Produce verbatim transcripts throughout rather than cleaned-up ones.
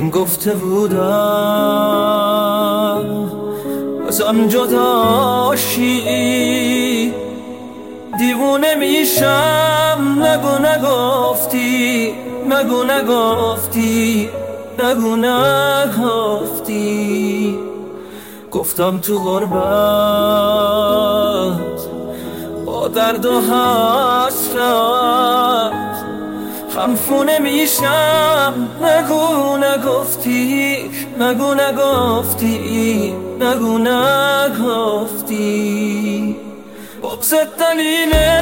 گفته بودم ازم جداشی، دیوونه میشم. نگو نگفتی، نگو نگفتی، نگو نگفتی. گفتم تو غربت با درد و حسرت خمخونه میشم. نگو نگفتی، نگو نگفتی، نگو نگفتی. بغضت دلیله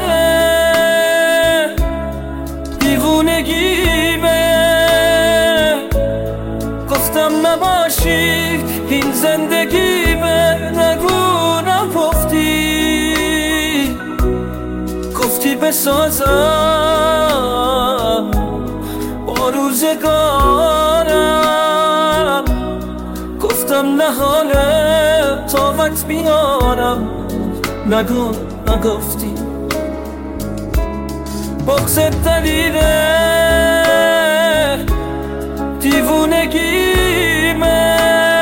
دیوونگیمه. گفتم نباشی این زندگیمه. نگو نگفتی، گفتی بسازم با روزگارم. گفتم نه حاله طاقت بیارم. نگو نگفتی. بغضت دلیله دیوونگیمه.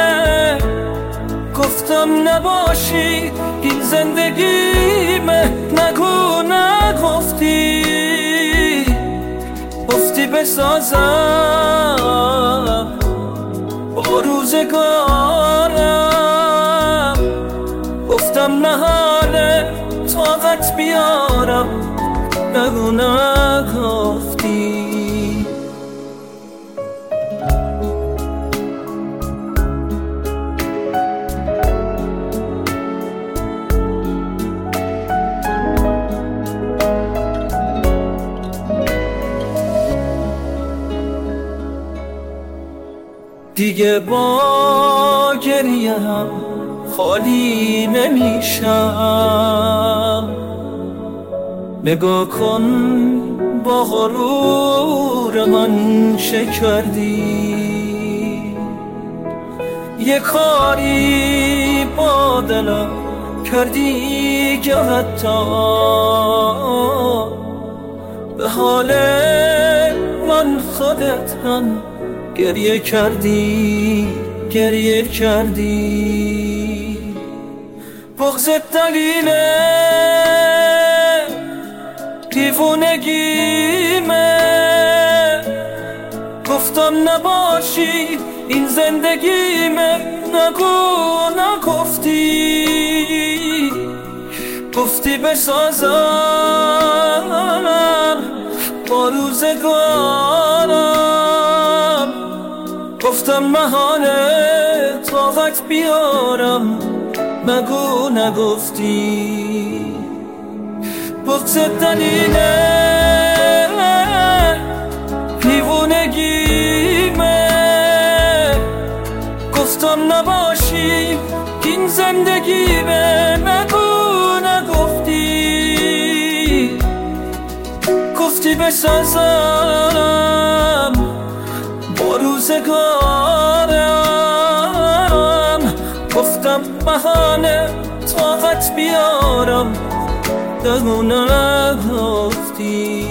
گفتم نباشی این زندگیمه. نگو نگفتی، گفتی بسازم با روزگارم. گفتم نه حاله طاقت بیارم. نگو نگفتی. دیگه با گریه هم خالی نمیشم. نگاه کن با غرور من چه کردی. یه کاری با دلم کردی که حتی به حال من خودت هم گریه کردی، گریه کردی. بغضت دلیله دیوونگیمه. گفتم نباشی این زندگیمه. نگو نگفتی، گفتی بسازم با روزگارم. گفتم محاله طاقت بیارم. نگو نگفتی. بغضت دلیله دیوونگیمه. گفتم نباشی این زندگیمه. نگو نگفتی، گفتی بسازم با روزگارم. گفتم بهانه طاقت بیارم. نگو نگفتی.